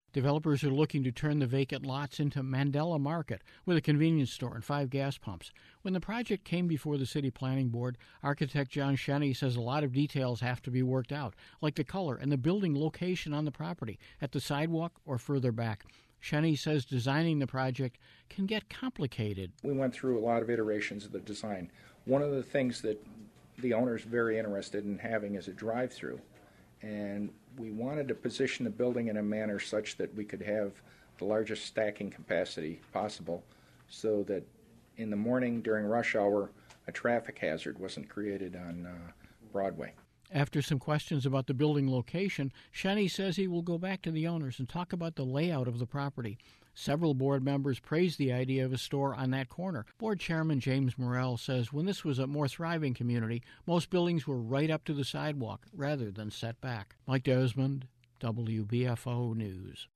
Developers are looking to turn the vacant lots into Mandela Market with a convenience store and 5 gas pumps. When the project came before the City Planning Board, architect John Shenny says a lot of details have to be worked out, like the color and the building location on the property, at the sidewalk or further back. Shenny says designing the project can get complicated. We went through a lot of iterations of the design. One of the things that the owner's very interested in having is a drive-through. And we wanted to position the building in a manner such that we could have the largest stacking capacity possible so that in the morning during rush hour, a traffic hazard wasn't created on Broadway. After some questions about the building location, Shenny says he will go back to the owners and talk about the layout of the property. Several board members praised the idea of a store on that corner. Board Chairman James Morrell says when this was a more thriving community, most buildings were right up to the sidewalk rather than set back. Mike Desmond, WBFO News.